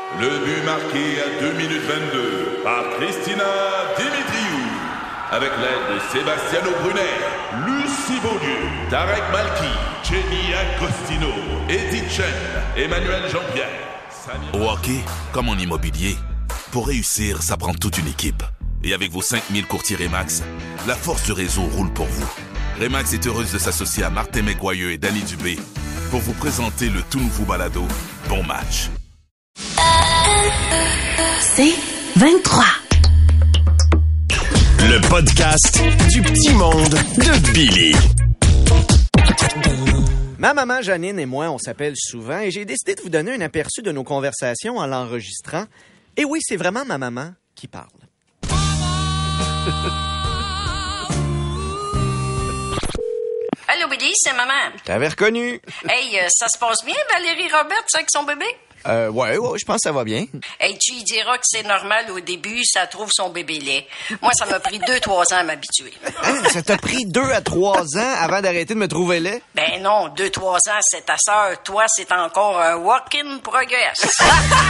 Le but marqué à 2 minutes 22 par Christina Dimitriou. Avec l'aide de Sebastiano Brunet, Lucie Beaulieu, Tarek Malki, Jenny Agostino, Edith Chen, Emmanuel Jean-Pierre. Au hockey, comme en immobilier, pour réussir, ça prend toute une équipe. Et avec vos 5000 courtiers Remax, la force du réseau roule pour vous. Remax est heureuse de s'associer à Martin McGuire et Danny Dubé pour vous présenter le tout nouveau balado Bon Match. C'est 23. Le podcast du petit monde de Billy. Ma maman Janine et moi, on s'appelle souvent et j'ai décidé de vous donner un aperçu de nos conversations en l'enregistrant. Et oui, c'est vraiment ma maman qui parle. Allô, Billy, c'est maman. Je t'avais reconnu. Hey, ça se passe bien, Valérie Roberts, avec son bébé? Ouais, je pense que ça va bien. Hey, tu lui diras que c'est normal au début, ça trouve son bébé laid. Moi, ça m'a pris 2-3 ans à m'habituer. Hein, ça t'a pris 2 à 3 ans avant d'arrêter de me trouver laid? Ben non, 2-3 ans, c'est ta sœur. Toi, c'est encore un work in progress.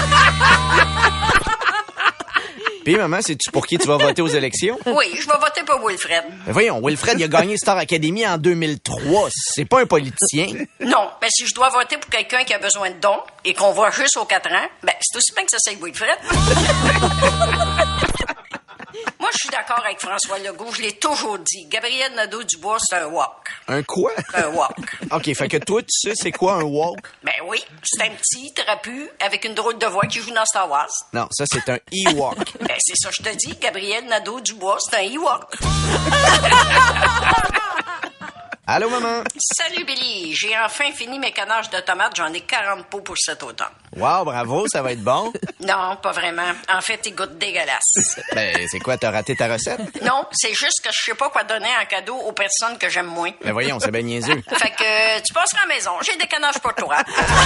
Puis, maman, sais-tu pour qui tu vas voter aux élections? Oui, je vais voter pour Wilfred. Ben voyons, Wilfred, il a gagné Star Academy en 2003. C'est pas un politicien. Non, ben si je dois voter pour quelqu'un qui a besoin de dons et qu'on voit juste aux 4 ans, ben c'est aussi bien que ça soit Wilfred. Moi, je suis d'accord avec François Legault, je l'ai toujours dit. Gabriel Nadeau-Dubois, c'est un walk. Un quoi? Un walk. OK, fait que toi, tu sais c'est quoi un walk? Ben oui, c'est un petit trapu avec une drôle de voix qui joue dans Star Wars. Non, ça, c'est un Ewok. Ben c'est ça, je te dis. Gabriel Nadeau-Dubois, c'est un Ewok. Allô, maman? Salut, Billy. J'ai enfin fini mes canages de tomates. J'en ai 40 pots pour cet automne. Wow, bravo, ça va être bon. Non, pas vraiment. En fait, ils goûtent dégueulasse. Ben, c'est quoi, t'as raté ta recette? Non, c'est juste que je sais pas quoi donner en cadeau aux personnes que j'aime moins. Ben voyons, c'est bien niaiseux. Fait que tu passeras à la maison. J'ai des canages pour toi.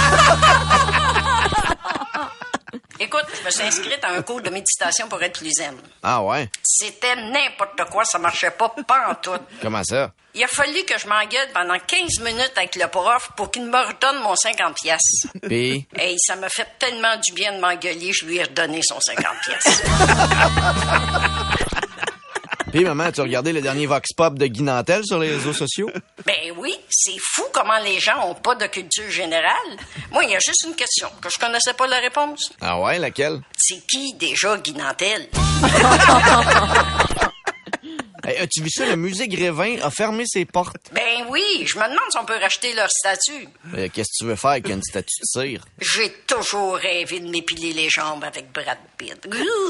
Écoute, je me suis inscrite à un cours de méditation pour être plus zen. Ah ouais? C'était n'importe quoi, ça marchait pas en tout. Comment ça? Il a fallu que je m'engueule pendant 15 minutes avec le prof pour qu'il me redonne mon 50 pièces. Puis? Hey, ça m'a fait tellement du bien de m'engueuler, je lui ai redonné son 50 pièces. Puis, maman, as-tu regardé le dernier Vox Pop de Guy Nantel sur les réseaux sociaux? Ben oui, c'est fou comment les gens ont pas de culture générale. Moi, il y a juste une question, que je connaissais pas la réponse. Ah ouais, laquelle? C'est qui, déjà, Guy Nantel? Hey, as-tu vu ça? Le musée Grévin a fermé ses portes. Ben oui, je me demande si on peut racheter leur statue. Qu'est-ce que tu veux faire avec une statue de cire? J'ai toujours rêvé de m'épiler les jambes avec Brad Pitt.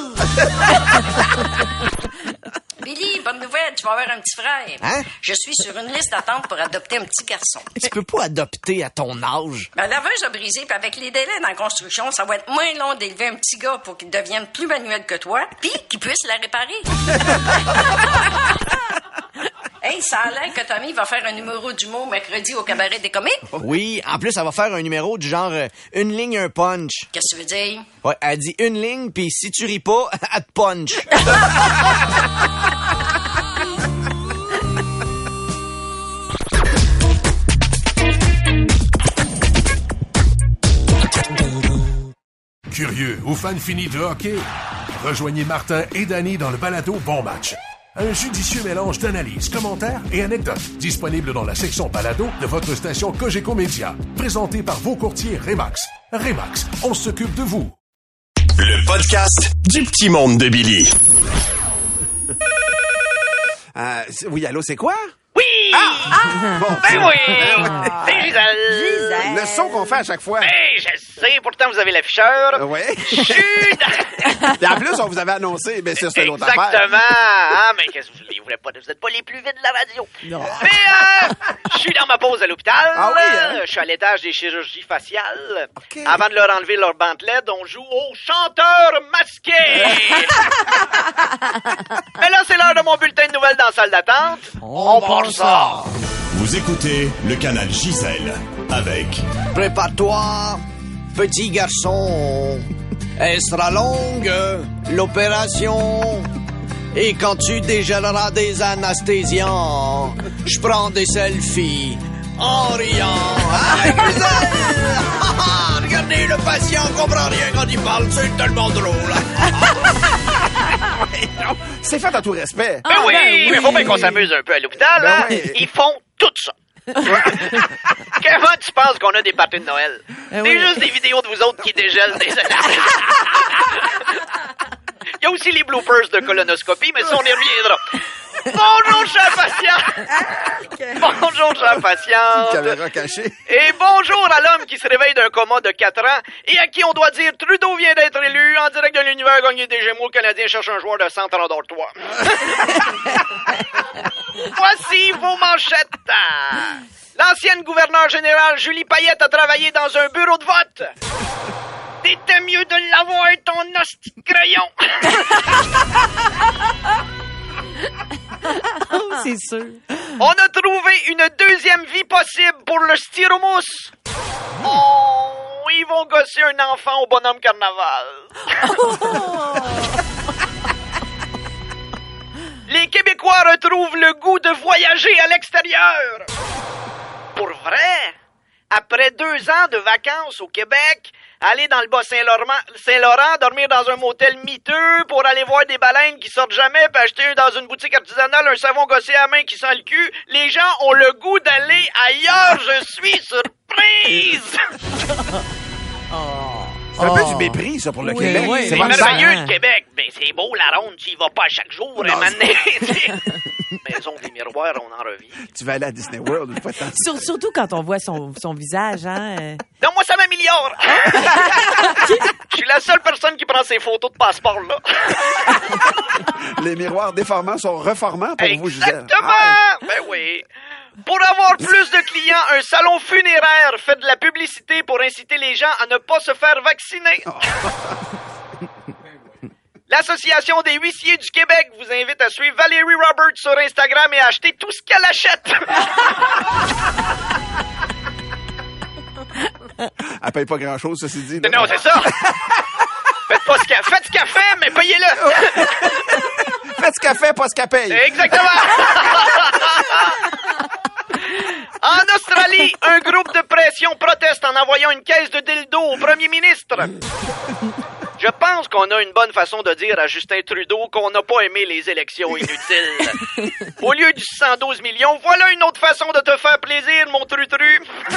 Billy, bonne nouvelle, tu vas avoir un petit frère. Hein? Je suis sur une liste d'attente pour adopter un petit garçon. Tu peux pas adopter à ton âge. Ma laveuse a brisé, puis avec les délais dans la construction, ça va être moins long d'élever un petit gars pour qu'il devienne plus manuel que toi, puis qu'il puisse la réparer. Hey, ça a l'air que Tommy va faire un numéro d'humour mercredi au Cabaret des comiques. Oui, en plus, elle va faire un numéro du genre une ligne, un punch. Qu'est-ce que tu veux dire? Ouais, elle dit une ligne, puis si tu ris pas, elle te punch. Curieux ou fan fini de hockey? Rejoignez Martin et Danny dans le balado Bon Match. Un judicieux mélange d'analyses, commentaires et anecdotes disponible dans la section balado de votre station Cogeco Média. Présenté par vos courtiers Remax. Remax, on s'occupe de vous. Le podcast du petit monde de Billy. Oui, allô, c'est quoi? Oui! Bon, Ben oui! C'est Gisèle! le son qu'on fait à chaque fois. Ben, je sais, pourtant vous avez l'afficheur. Ouais. Je suis dans... Et en plus, on vous avait annoncé, ben c'est l'autre affaire. Exactement! Ah, mais qu'est-ce que vous voulez pas? Vous êtes pas les plus vite de la radio. Non. Mais, je suis dans ma pause à l'hôpital. Ah oui, hein? Je suis à l'étage des chirurgies faciales. OK. Avant de leur enlever leur bantelette, on joue au chanteur masqué. Mais là, c'est l'heure de mon bulletin de nouvelles dans la salle d'attente. On part ça. Vous écoutez le canal Gisèle avec Prépare-toi, petit garçon. Elle sera longue, l'opération. Et quand tu dégèleras des anesthésiants, je prends des selfies en riant. Avec Gisèle! regardez, le patient comprend rien quand il parle, c'est tellement drôle. C'est fait en tout respect. Ben oui, mais faut bien qu'on s'amuse un peu à l'hôpital. Ben Hein? oui. Ils font tout ça. Comment tu penses qu'on a des parties de Noël? C'est juste des vidéos de vous autres qui dégèlent des étapes. Il y a aussi les bloopers de colonoscopie, mais ça, on y reviendra. Bonjour, chers patients! Bonjour, chers patients! Caméra cachée. Et bonjour à l'homme qui se réveille d'un coma de 4 ans et à qui on doit dire Trudeau vient d'être élu en direct de l'univers gagné des Gémeaux. Le Canadien cherche un joueur de centre en dortoir. Voici vos manchettes. L'ancienne gouverneure générale Julie Payette a travaillé dans un bureau de vote. C'était mieux de l'avoir ton hostie de crayon. Oh, c'est sûr. On a trouvé une deuxième vie possible pour le styromousse. Oh, ils vont gosser un enfant au bonhomme carnaval. Les Québécois retrouvent le goût de voyager à l'extérieur. Pour vrai? Après 2 ans de vacances au Québec, aller dans le Bas-Saint-Laurent, dormir dans un motel miteux pour aller voir des baleines qui sortent jamais, puis acheter dans une boutique artisanale un savon gossé à main qui sent le cul, les gens ont le goût d'aller ailleurs. Je suis surprise! C'est un peu du mépris, ça, pour le Québec. oui, C'est merveilleux, le Québec. Ben, c'est beau, la ronde, tu y vas pas chaque jour. Non, Maison des miroirs, on en revient. Tu vas aller à Disney World une fois de temps. Surtout quand on voit son visage, hein. Non, moi, ça m'améliore. Je suis la seule personne qui prend ces photos de passeport, là. Les miroirs déformants sont reformants pour vous, Gisèle. Exactement! Ben oui. Pour avoir plus de clients, un salon funéraire fait de la publicité pour inciter les gens à ne pas se faire vacciner. L'Association des huissiers du Québec vous invite à suivre Valérie Roberts sur Instagram et à acheter tout ce qu'elle achète. Elle paye pas grand-chose, ceci dit. Non, c'est ça. Faites ce qu'elle fait, mais payez-le. Faites ce qu'elle fait, pas ce qu'elle paye. Exactement. En Australie, un groupe de pression proteste en envoyant une caisse de dildo au premier ministre. Je pense qu'on a une bonne façon de dire à Justin Trudeau qu'on n'a pas aimé les élections inutiles. Au lieu du 112 millions, voilà une autre façon de te faire plaisir, mon trutru.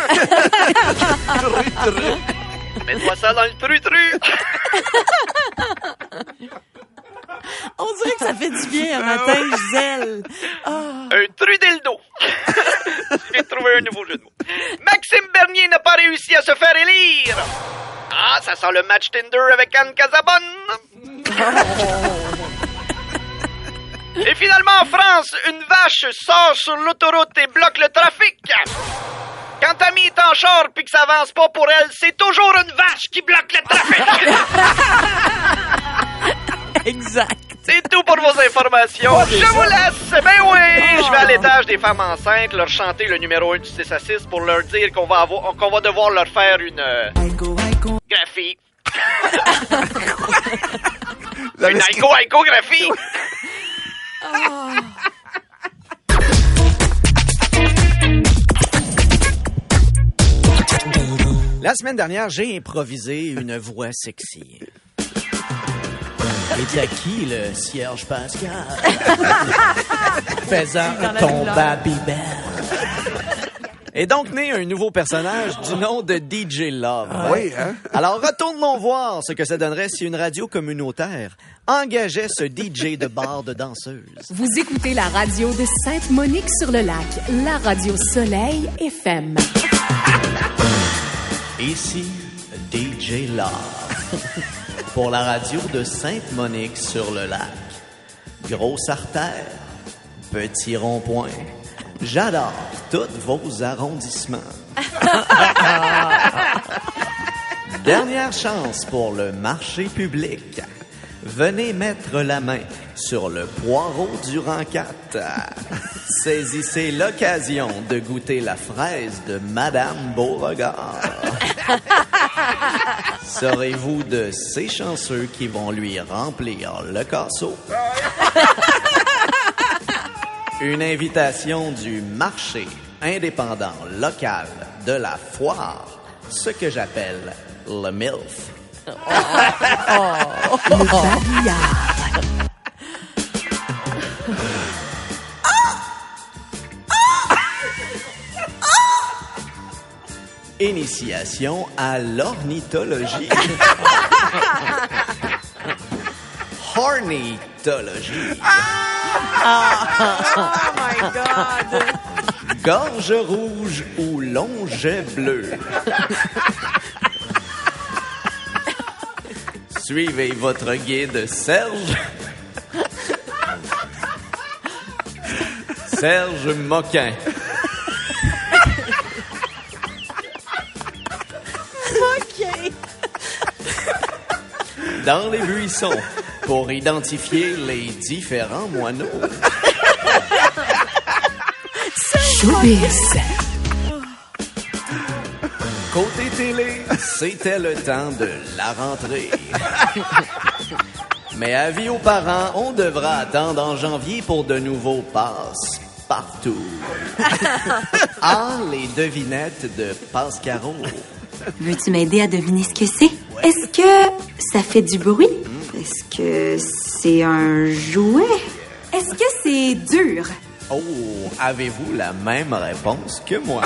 Mets-toi ça dans le trutru. On dirait que ça fait du bien un matin, Gisèle. Un trudildo. Je viens de trouver un nouveau jeu de mots. Maxime Bernier n'a pas réussi à se faire élire. Ah, ça sent le match Tinder avec Anne Casabonne. Et finalement, en France, une vache sort sur l'autoroute et bloque le trafic. Quand Tammy est en char puis que ça avance pas pour elle, c'est toujours une vache qui bloque le trafic. Exact. C'est tout pour vos informations. Je vous laisse. Ben oui, je vais à l'étage des femmes enceintes leur chanter le numéro 1 du 6 à 6 pour leur dire qu'on va devoir leur faire une graphie. Une graphie. La semaine dernière, j'ai improvisé une voix sexy. Et à qui, le cierge Pascal? Faisant ton Babybel. Est donc né un nouveau personnage du nom de DJ Love. Oui, hein? Alors, retournons voir ce que ça donnerait si une radio communautaire engageait ce DJ de bar de danseuse. Vous écoutez la radio de Sainte-Monique-sur-le-Lac, la radio Soleil FM. Ici, DJ Love. Pour la radio de Sainte-Monique-sur-le-Lac. Grosse artère, petit rond-point. J'adore tous vos arrondissements. Dernière chance pour le marché public. Venez mettre la main sur le poireau du rang 4. Saisissez l'occasion de goûter la fraise de Madame Beauregard. Serez-vous de ces chanceux qui vont lui remplir le casseau? Une invitation du marché indépendant local de la foire, ce que j'appelle le MILF. Le babillard. Initiation à l'ornithologie. Hornithologie. Oh my God! Gorge rouge ou longet bleu. Suivez votre guide Serge. Serge Moquin. OK. Dans les buissons pour identifier les différents moineaux. Showbiz. Côté télé, c'était le temps de la rentrée. Mais avis aux parents, on devra attendre en janvier pour de nouveaux passes partout. Ah, les devinettes de Passe-Caro. Veux-tu m'aider à deviner ce que c'est? Est-ce que ça fait du bruit? Est-ce que c'est un jouet? Est-ce que c'est dur? Oh, avez-vous la même réponse que moi?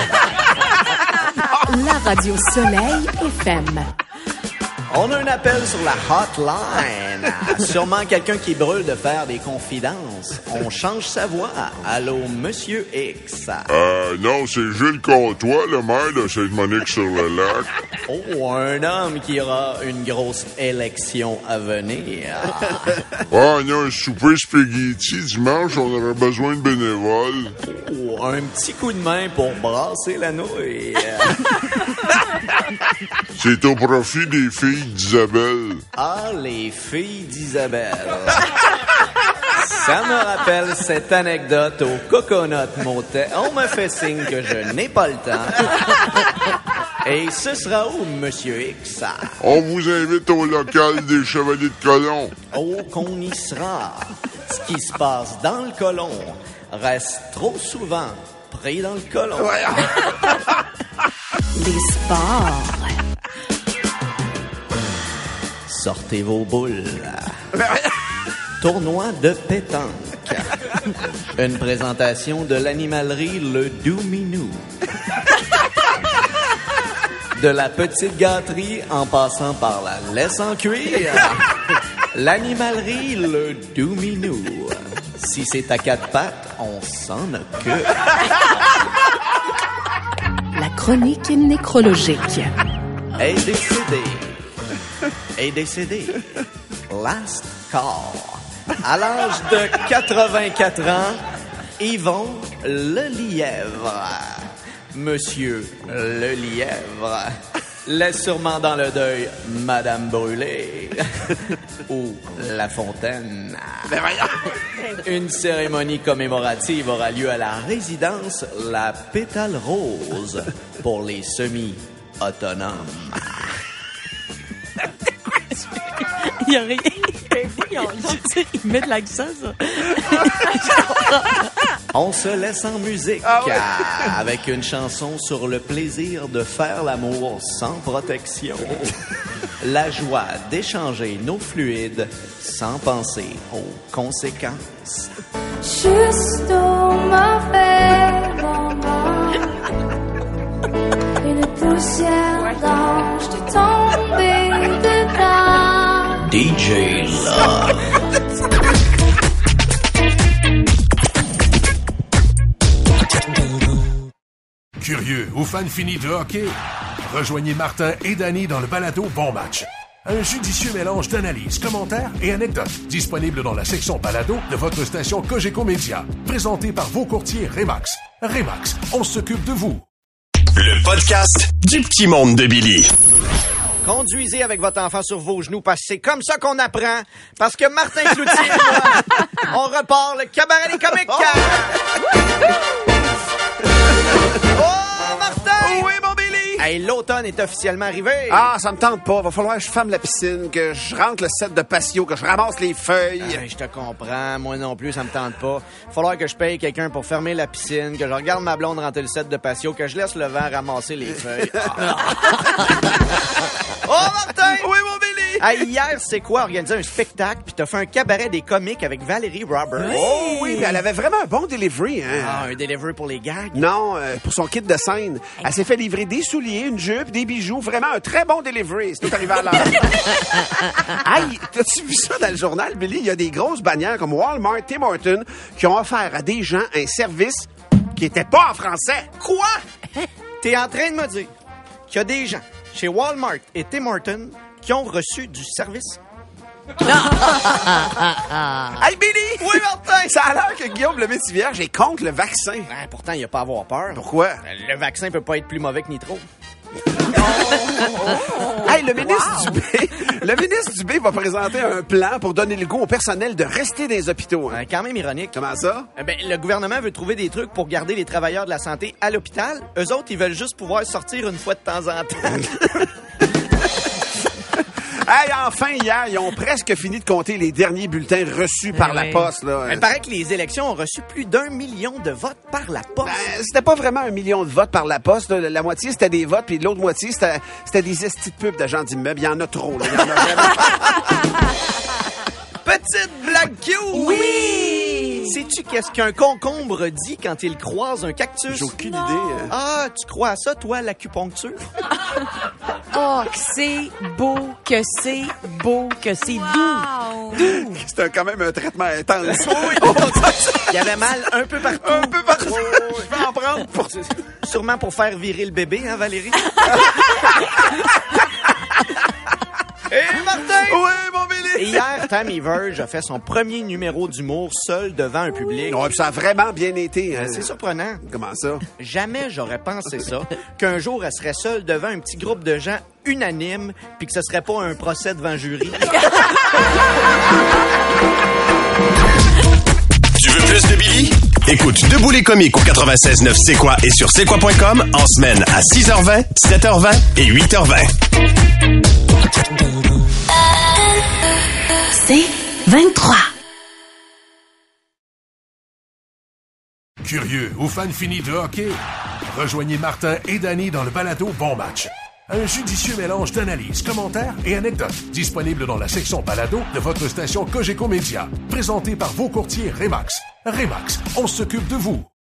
La radio Soleil FM. On a un appel sur la hotline. Sûrement quelqu'un qui brûle de faire des confidences. On change sa voix. Allô, Monsieur X. Non, c'est Gilles Comtois, le maire de Sainte-Monique-sur-le-Lac. Oh, un homme qui aura une grosse élection à venir. On a un souper spaghetti dimanche, on aurait besoin de bénévoles. Oh, un petit coup de main pour brasser la nouille. C'est au profit des filles d'Isabelle. Ah, les filles d'Isabelle. Ça me rappelle cette anecdote au Coconut Motel. On me fait signe que je n'ai pas le temps. Et ce sera où, Monsieur X? On vous invite au local des Chevaliers de Colomb. Oh, qu'on y sera. Ce qui se passe dans le colon reste trop souvent pris dans le colon. Les sports. Sortez vos boules. Tournoi de pétanque. Une présentation de l'animalerie Le Douminou. De la petite gâterie en passant par la laisse en cuir. L'animalerie Le Douminou. Si c'est à quatre pattes, on s'en occupe. La chronique nécrologique. Est décédé. Last call. À l'âge de 84 ans, Yvon Lelièvre. Monsieur Lelièvre laisse sûrement dans le deuil Madame Brûlée ou La Fontaine. Une cérémonie commémorative aura lieu à la résidence La Pétale Rose pour les semi-autonomes. Il y a rien. Il met de l'accent, ça. On se laisse en musique avec une chanson sur le plaisir de faire l'amour sans protection. La joie d'échanger nos fluides sans penser aux conséquences. Juste au mauvais moment, une poussière d'ange de tomber dedans. DJ Love. Curieux ou fan fini de hockey? Rejoignez Martin et Danny dans le balado Bon Match. Un judicieux mélange d'analyses, commentaires et anecdotes. Disponible dans la section balado de votre station Cogeco Média. Présenté par vos courtiers Remax. Remax, on s'occupe de vous. Le podcast du petit monde de Billy. Conduisez avec votre enfant sur vos genoux parce que c'est comme ça qu'on apprend. Parce que Martin Cloutier et moi, on repart le cabaret des comiques. Oh, Martin! Oui, mon Billy! Hey, l'automne est officiellement arrivé. Ah, ça me tente pas. Va falloir que je ferme la piscine, que je rentre le set de patio, que je ramasse les feuilles. Je te comprends. Moi non plus, ça me tente pas. Va falloir que je paye quelqu'un pour fermer la piscine, que je regarde ma blonde rentrer le set de patio, que je laisse le vent ramasser les feuilles. Oh, Martin! Oui, mon Billy! Hey, hier, c'est quoi, organiser un spectacle, puis t'as fait un cabaret des comiques avec Valérie Roberts. Oh oui, mais elle avait vraiment un bon delivery, hein? Ah, un delivery pour les gags? Non, pour son kit de scène. Elle s'est fait livrer des souliers, une jupe, des bijoux. Vraiment un très bon delivery. C'est tout arrivé à l'heure. Hey, t'as-tu vu ça dans le journal, Billy? Il y a des grosses bannières comme Walmart, Tim Hortons qui ont offert à des gens un service qui était pas en français. Quoi? T'es en train de me dire qu'il y a des gens chez Walmart et Tim Hortons qui ont reçu du service? Hey, Billy! Oui, Martin! Ça a l'air que Guillaume Lemaitre-Vierge est contre le vaccin. Pourtant, il n'y a pas à avoir peur. Pourquoi? Le vaccin peut pas être plus mauvais que Nitro. Hey, le ministre Dubé va présenter un plan pour donner le goût au personnel de rester dans les hôpitaux. Hein. Quand même ironique. Comment ça? Le gouvernement veut trouver des trucs pour garder les travailleurs de la santé à l'hôpital. Eux autres, ils veulent juste pouvoir sortir une fois de temps en temps. Hey, enfin, hier, ils ont presque fini de compter les derniers bulletins reçus par la poste. Là. Il paraît que les élections ont reçu plus d'1 million de votes par la poste. C'était pas vraiment 1 million de votes par la poste. Là. La moitié, c'était des votes, puis l'autre moitié, c'était des estis de pubs d'agents d'immeubles. Il y en a trop. Là. Il y en a vraiment... Petite blague cute! Oui! Sais-tu qu'est-ce qu'un concombre dit quand il croise un cactus? J'ai aucune idée. Ah, tu crois à ça, toi, l'acupuncture? Oh, que c'est beau, que c'est beau, que c'est doux. Doux. C'était quand même un traitement intense. Il y avait mal un peu partout. Un peu partout. Je vais en prendre pour... Sûrement pour faire virer le bébé, hein, Valérie? Hé, Martin! Oui, mon Billy! Et hier, Tammy Verge a fait son premier numéro d'humour seul devant un public. Ouais, ça a vraiment bien été. Hein. C'est surprenant. Comment ça? Jamais j'aurais pensé ça, qu'un jour elle serait seule devant un petit groupe de gens unanimes, puis que ce serait pas un procès devant jury. Tu veux plus de Billy? Écoute Debout les comiques au 96.9 C'est quoi et sur c'est quoi.com en semaine à 6h20, 7h20 et 8h20. C'est 23. Curieux ou fan fini de hockey? Rejoignez Martin et Danny dans le balado Bon Match. Un judicieux mélange d'analyses, commentaires et anecdotes disponible dans la section balado de votre station Cogeco Média. Présenté par vos courtiers Remax. Remax, on s'occupe de vous.